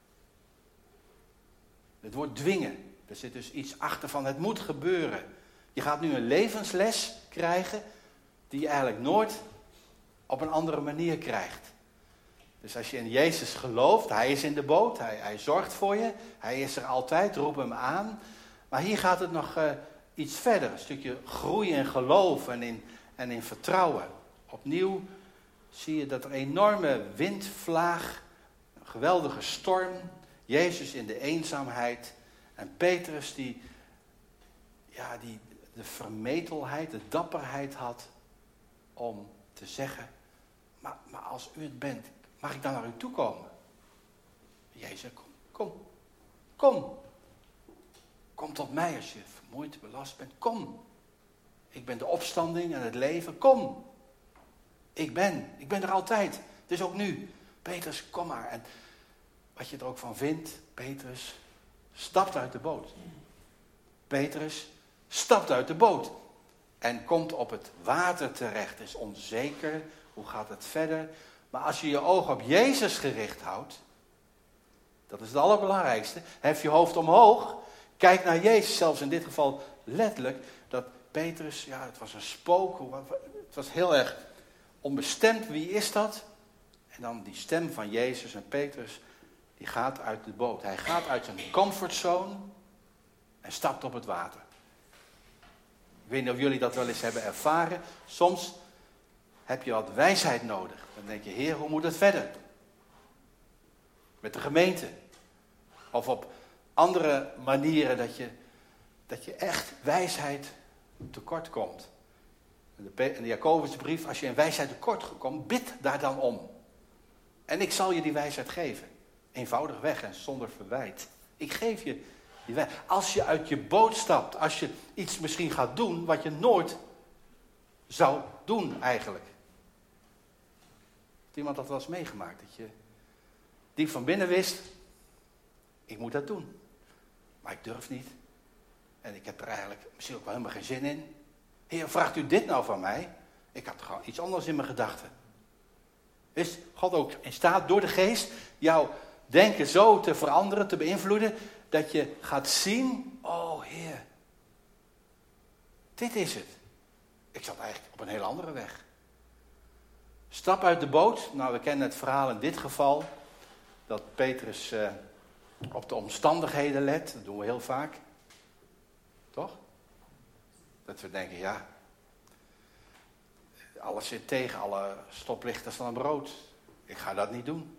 Het woord dwingen, er zit dus iets achter van het moet gebeuren. Je gaat nu een levensles krijgen die je eigenlijk nooit op een andere manier krijgt. Dus als je in Jezus gelooft, hij is in de boot, hij, hij zorgt voor je, hij is er altijd, roep hem aan. Maar hier gaat het nog uh, iets verder, een stukje groei in geloof en in, en in vertrouwen. Opnieuw zie je dat er enorme windvlaag, een geweldige storm, Jezus in de eenzaamheid en Petrus die, ja, die de vermetelheid, de dapperheid had om te zeggen, maar, maar als u het bent, mag ik dan naar u toe komen? Jezus, kom, kom, kom. Kom tot mij als je vermoeid, belast bent. Kom. Ik ben de opstanding en het leven. Kom. Ik ben. Ik ben er altijd. Dus ook nu. Petrus, kom maar. En wat je er ook van vindt, Petrus stapt uit de boot. Petrus stapt uit de boot. En komt op het water terecht. Is onzeker. Hoe gaat het verder? Maar als je je oog op Jezus gericht houdt. Dat is het allerbelangrijkste. Hef je hoofd omhoog. Kijk naar Jezus. Zelfs in dit geval letterlijk. Dat Petrus, ja het was een spook. Het was heel erg onbestemd. Wie is dat? En dan die stem van Jezus en Petrus. Die gaat uit de boot. Hij gaat uit zijn comfortzone. En stapt op het water. Ik weet niet of jullie dat wel eens hebben ervaren. Soms heb je wat wijsheid nodig. Dan denk je, Heer, hoe moet het verder? Met de gemeente. Of op andere manieren dat je, dat je echt wijsheid tekort komt. In de, in de Jacobusbrief, als je in wijsheid tekort komt, bid daar dan om. En ik zal je die wijsheid geven. Eenvoudig weg en zonder verwijt. Ik geef je die wijsheid. Als je uit je boot stapt, als je iets misschien gaat doen wat je nooit zou doen eigenlijk. Heeft iemand dat wel eens meegemaakt? Dat je diep van binnen wist, ik moet dat doen. Maar ik durf niet. En ik heb er eigenlijk misschien ook wel helemaal geen zin in. Heer, vraagt u dit nou van mij? Ik had gewoon iets anders in mijn gedachten. Is God ook in staat door de geest jouw denken zo te veranderen, te beïnvloeden, dat je gaat zien, oh Heer, dit is het. Ik zat eigenlijk op een heel andere weg. Stap uit de boot. Nou, we kennen het verhaal in dit geval, dat Petrus uh, op de omstandigheden let. Dat doen we heel vaak. Toch? Dat we denken, ja, alles zit tegen, alle stoplichten staan op rood. Ik ga dat niet doen.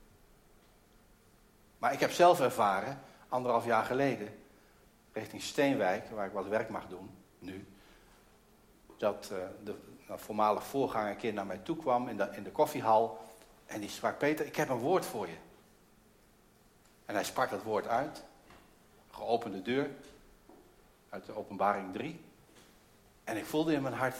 Maar ik heb zelf ervaren, anderhalf jaar geleden, richting Steenwijk, waar ik wat werk mag doen, nu, dat uh, de nou, voormalig voorganger een keer naar mij toe kwam in de, in de koffiehal en die sprak, Peter, ik heb een woord voor je. En hij sprak dat woord uit, geopende deur, uit de Openbaring drie. En ik voelde in mijn hart,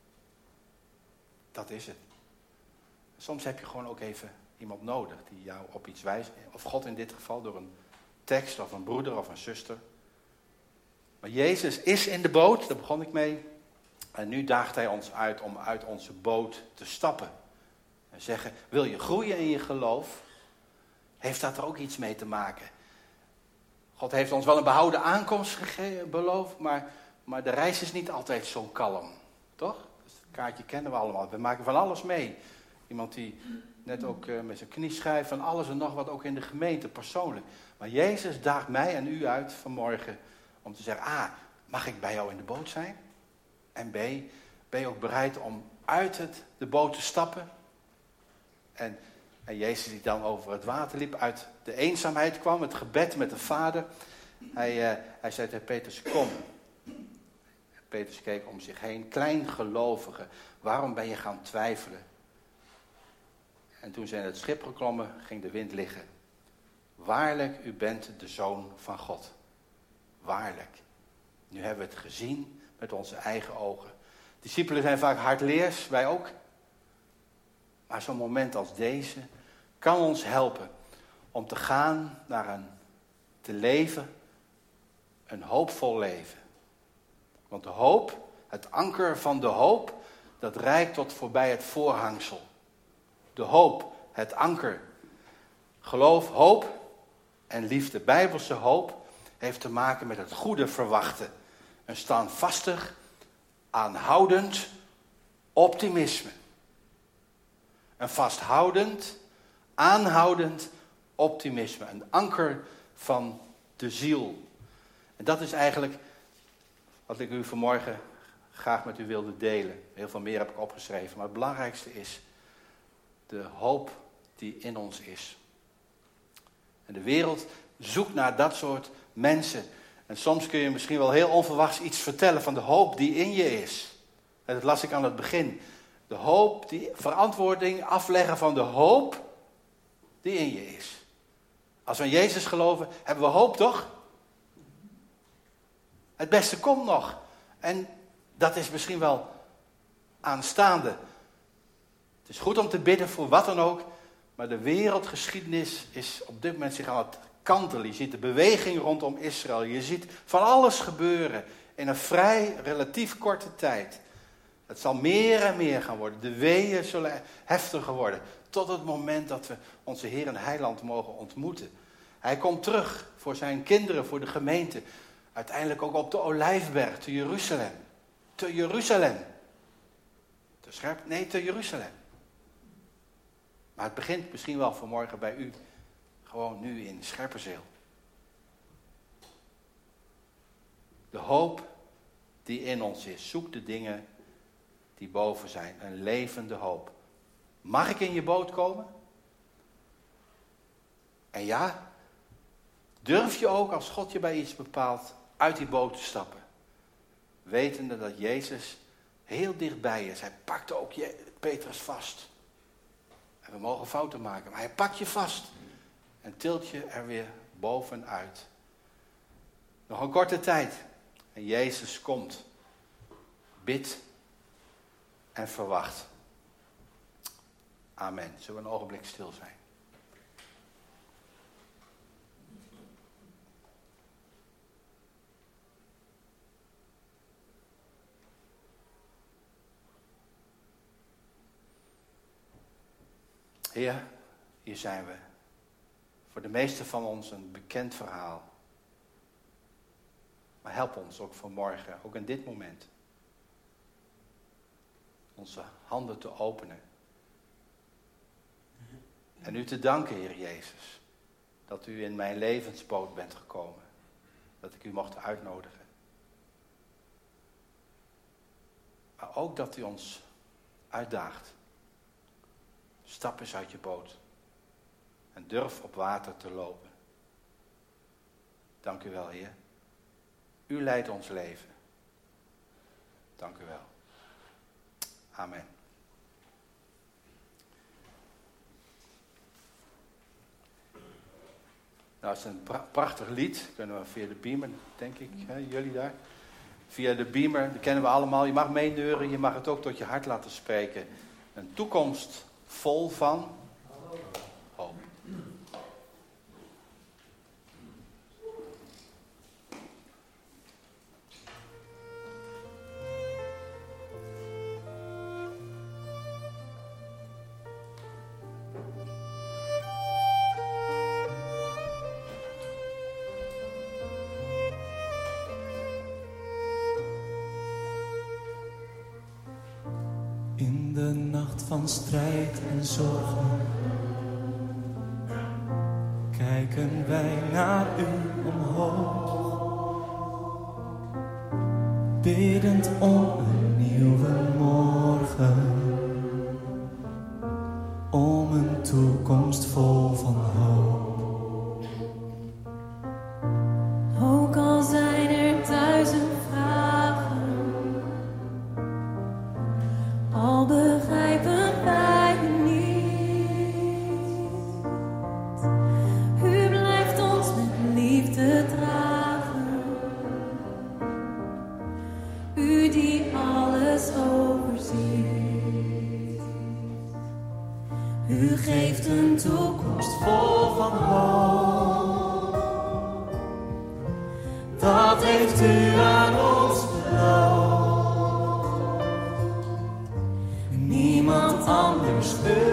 dat is het. Soms heb je gewoon ook even iemand nodig die jou op iets wijst. Of God in dit geval, door een tekst of een broeder of een zuster. Maar Jezus is in de boot, daar begon ik mee. En nu daagt hij ons uit om uit onze boot te stappen. En zeggen, wil je groeien in je geloof? Heeft dat er ook iets mee te maken? God heeft ons wel een behouden aankomst gegeven, beloofd, maar, maar de reis is niet altijd zo kalm. Toch? Dus het kaartje kennen we allemaal. We maken van alles mee. Iemand die net ook uh, met zijn knie schrijft van alles en nog wat, ook in de gemeente, persoonlijk. Maar Jezus daagt mij en u uit vanmorgen om te zeggen, A, mag ik bij jou in de boot zijn? En B, ben je ook bereid om uit het, de boot te stappen? En, En Jezus die dan over het water liep, uit de eenzaamheid kwam, het gebed met de Vader. Hij, uh, hij zei tegen Petrus, kom. Petrus keek om zich heen. Kleingelovige, waarom ben je gaan twijfelen? En toen ze in het schip geklommen, ging de wind liggen. Waarlijk, u bent de Zoon van God. Waarlijk. Nu hebben we het gezien met onze eigen ogen. Discipelen zijn vaak hardleers, wij ook. Maar zo'n moment als deze kan ons helpen om te gaan naar een, te leven, een hoopvol leven. Want de hoop, het anker van de hoop, dat reikt tot voorbij het voorhangsel. De hoop, het anker. Geloof, hoop en liefde. Bijbelse hoop heeft te maken met het goede verwachten. Een standvastig, aanhoudend optimisme. Een vasthoudend, aanhoudend optimisme. Een anker van de ziel. En dat is eigenlijk wat ik u vanmorgen graag met u wilde delen. Heel veel meer heb ik opgeschreven. Maar het belangrijkste is de hoop die in ons is. En de wereld zoekt naar dat soort mensen. En soms kun je misschien wel heel onverwachts iets vertellen van de hoop die in je is. En dat las ik aan het begin. De hoop, die verantwoording afleggen van de hoop die in je is. Als we in Jezus geloven, hebben we hoop, toch? Het beste komt nog. En dat is misschien wel aanstaande. Het is goed om te bidden voor wat dan ook. Maar de wereldgeschiedenis is op dit moment zich aan het kantelen. Je ziet de beweging rondom Israël. Je ziet van alles gebeuren in een vrij relatief korte tijd. Het zal meer en meer gaan worden. De weeën zullen heftiger worden. Tot het moment dat we onze Heer en Heiland mogen ontmoeten. Hij komt terug voor zijn kinderen, voor de gemeente. Uiteindelijk ook op de Olijfberg, te Jeruzalem. Te Jeruzalem. Te scherp? Nee, te Jeruzalem. Maar het begint misschien wel vanmorgen bij u. Gewoon nu in Scherpenzeel. De hoop die in ons is. Zoek de dingen die boven zijn. Een levende hoop. Mag ik in je boot komen? En ja, durf je ook als God je bij iets bepaalt uit die boot te stappen. Wetende dat Jezus heel dichtbij is. Hij pakt ook Petrus vast. En we mogen fouten maken, maar hij pakt je vast. En tilt je er weer bovenuit. Nog een korte tijd. En Jezus komt. Bid en verwacht. Amen. Zullen we een ogenblik stil zijn? Heer, hier zijn we. Voor de meesten van ons een bekend verhaal. Maar help ons ook vanmorgen, ook in dit moment. Onze handen te openen. En u te danken, Heer Jezus. Dat u in mijn levensboot bent gekomen. Dat ik u mocht uitnodigen. Maar ook dat u ons uitdaagt. Stap eens uit je boot. En durf op water te lopen. Dank u wel, Heer. U leidt ons leven. Dank u wel. Amen. Nou, het is een pra- prachtig lied. Kunnen we via de beamer, denk ik, hè, jullie daar. Via de beamer, dat kennen we allemaal. Je mag meeneuren, je mag het ook tot je hart laten spreken. Een toekomst vol van hoop. In de nacht van strijd en zorgen kijken wij naar u omhoog, biddend om een nieuwe morgen, om een toekomst geeft een toekomst vol van hoop. Dat heeft u aan ons beloofd. Niemand anders, u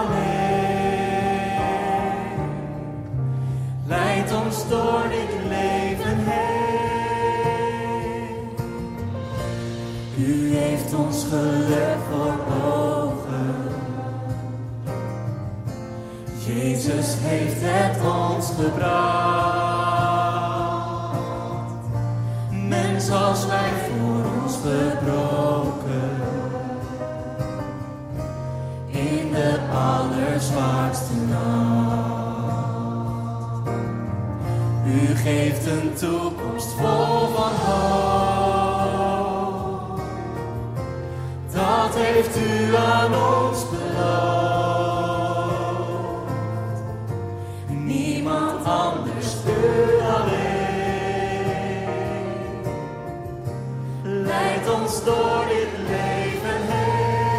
alleen. Leidt ons door dit leven heen. U heeft ons geluk voor ogen. Jezus heeft het ons gebracht. Mens als wij voor ons gebroken. In de allerzwaarste nacht. U geeft een toekomst vol van hoop. Dat heeft u aan ons beloofd. Niemand anders, u alleen. Leidt ons door dit leven heen.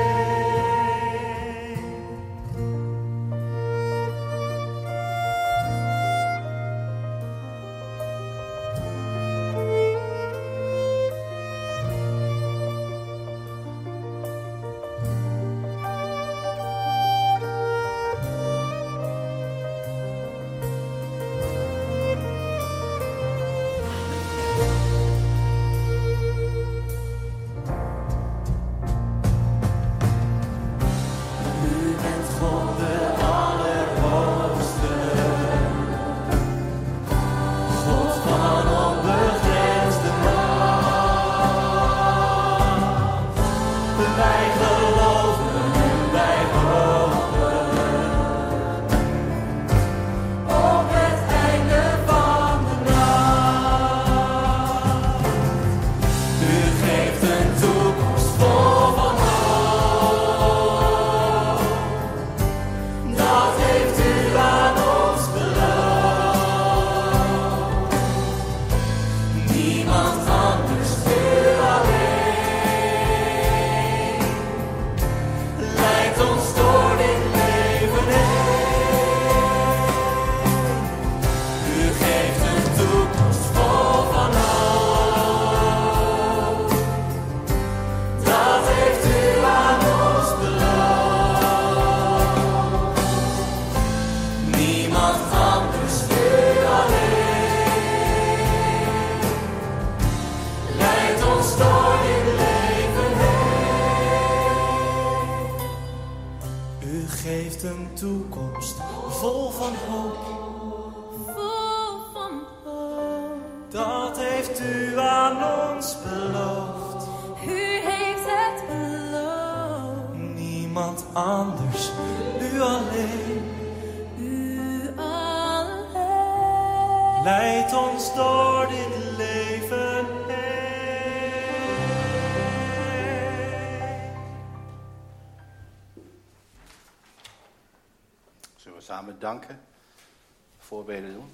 Samen danken, voorbeden doen.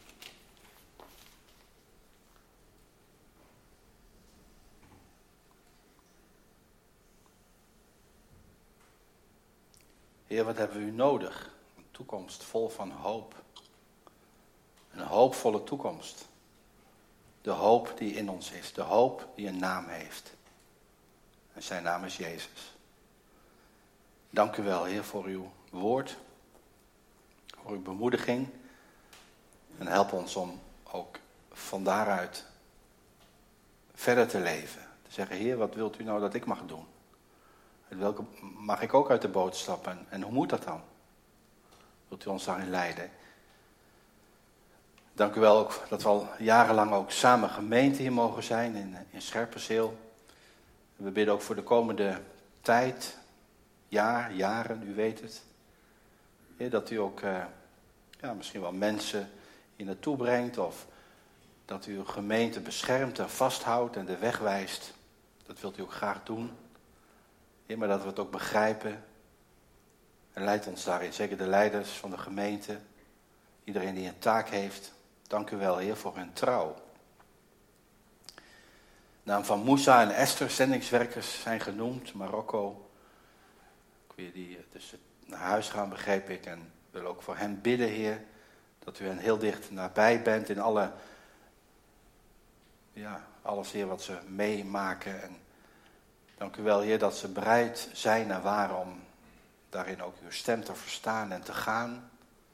Heer, wat hebben we u nodig? Een toekomst vol van hoop. Een hoopvolle toekomst. De hoop die in ons is. De hoop die een naam heeft. En zijn naam is Jezus. Dank u wel, Heer, voor uw woord. Voor uw bemoediging. En help ons om ook van daaruit verder te leven. Te zeggen, Heer, wat wilt u nou dat ik mag doen? En welke mag ik ook uit de boot stappen? En hoe moet dat dan? Wilt u ons daarin leiden? Dank u wel ook dat we al jarenlang ook samen gemeente hier mogen zijn in, in Scherpenzeel. We bidden ook voor de komende tijd, jaar, jaren, u weet het. Heer, dat u ook uh, ja, misschien wel mensen hier naartoe brengt of dat u uw gemeente beschermt en vasthoudt en de weg wijst. Dat wilt u ook graag doen. Heer, maar dat we het ook begrijpen. En leidt ons daarin, zeker de leiders van de gemeente, iedereen die een taak heeft. Dank u wel, Heer, voor hun trouw. De naam van Moussa en Esther, zendingswerkers, zijn genoemd. Marokko, ik weet die, dus naar huis gaan, begreep ik. En wil ook voor hen bidden, Heer. Dat u hen heel dicht nabij bent in alle, ja, alles, Heer, wat ze meemaken. En dank u wel, Heer, dat ze bereid zijn en waren om daarin ook uw stem te verstaan en te gaan.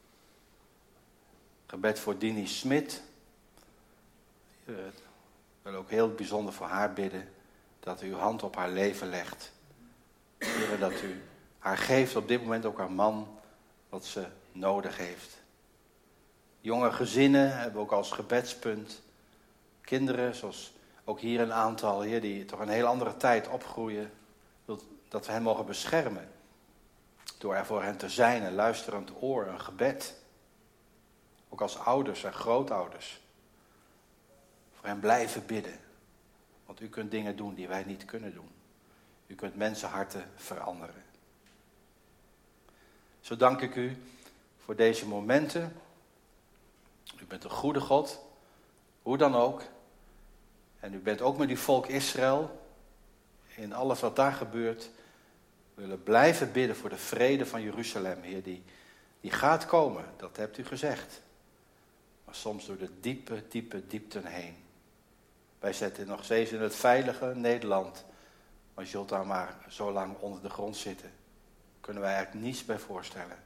Gebed voor Dini Smit. Ik wil ook heel bijzonder voor haar bidden. Dat u uw hand op haar leven legt. Heer, dat u haar geeft op dit moment ook haar man wat ze nodig heeft. Jonge gezinnen hebben we ook als gebedspunt. Kinderen, zoals ook hier een aantal, Heer, die toch een heel andere tijd opgroeien. Dat we hen mogen beschermen. Door er voor hen te zijn, een luisterend oor, een gebed. Ook als ouders en grootouders. Voor hen blijven bidden. Want u kunt dingen doen die wij niet kunnen doen. U kunt mensenharten veranderen. Zo dank ik u voor deze momenten. U bent een goede God, hoe dan ook. En u bent ook met uw volk Israël. In alles wat daar gebeurt. We willen blijven bidden voor de vrede van Jeruzalem, Heer. Die, die gaat komen, dat hebt u gezegd. Maar soms door de diepe, diepe diepten heen. Wij zitten nog steeds in het veilige Nederland. Maar je zult daar maar zo lang onder de grond zitten. Kunnen wij eigenlijk niets bij voorstellen.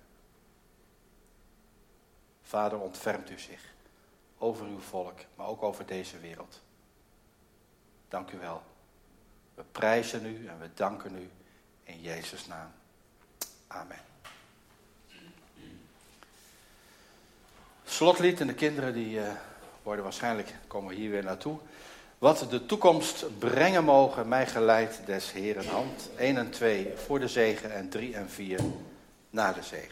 Vader, ontfermt u zich over uw volk, maar ook over deze wereld. Dank u wel. We prijzen u en we danken u in Jezus' naam. Amen. Slotlied en de kinderen die uh, worden waarschijnlijk, komen hier weer naartoe. Wat de toekomst brengen mogen, mij geleid des Heeren hand. één en twee voor de zegen en drie en vier na de zegen.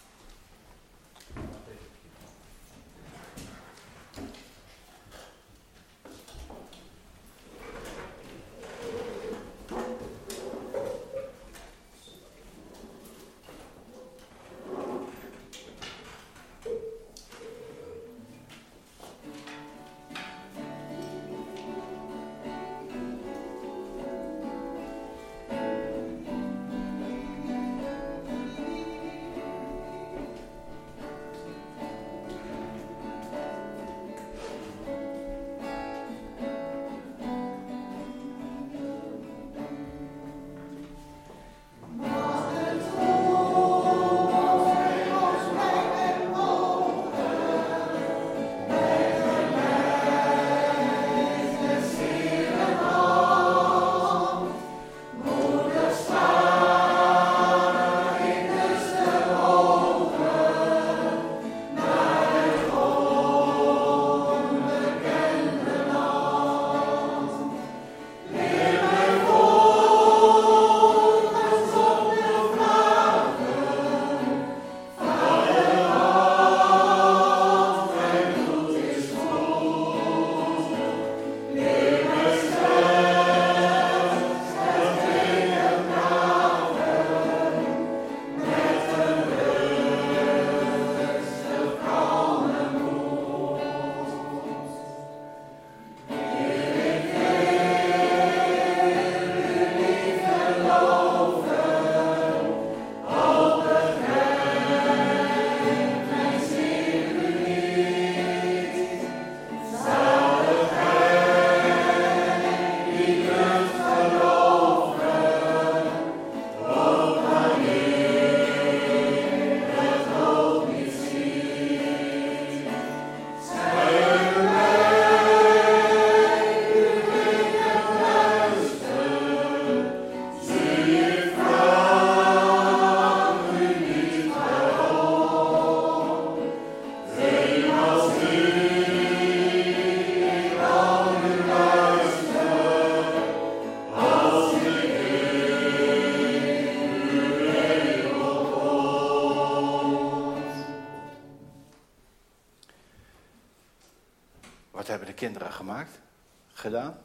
Wat hebben de kinderen gemaakt? Gedaan?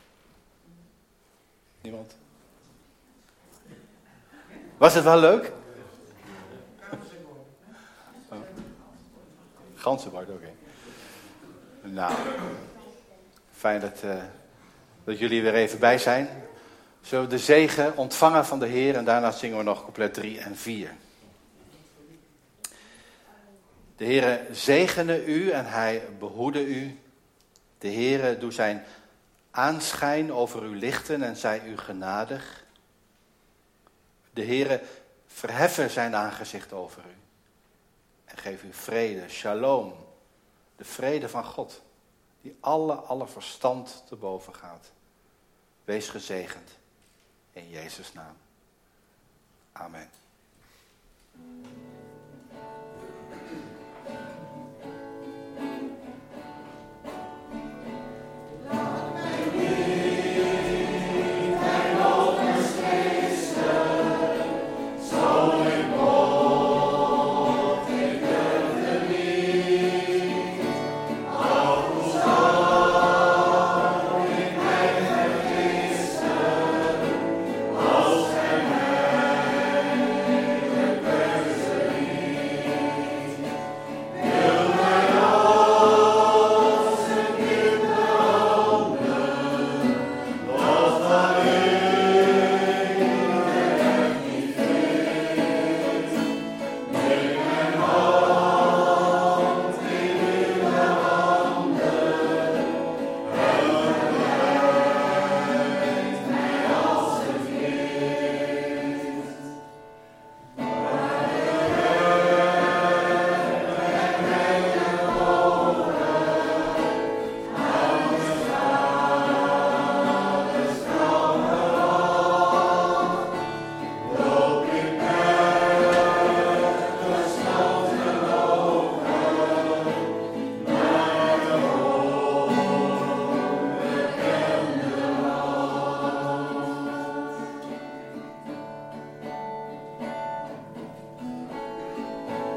Niemand? Was het wel leuk? Oh. Ganzenbord, oké. Okay. Nou, fijn dat, uh, dat jullie weer even bij zijn. Zullen we de zegen ontvangen van de Heer en daarna zingen we nog couplet drie en vier. De Heere zegene u en hij behoede u. De Heere doe zijn aanschijn over u lichten en zij u genadig. De Heere verheffen zijn aangezicht over u en geef u vrede, shalom, de vrede van God, die alle, alle verstand te boven gaat. Wees gezegend in Jezus' naam. Amen.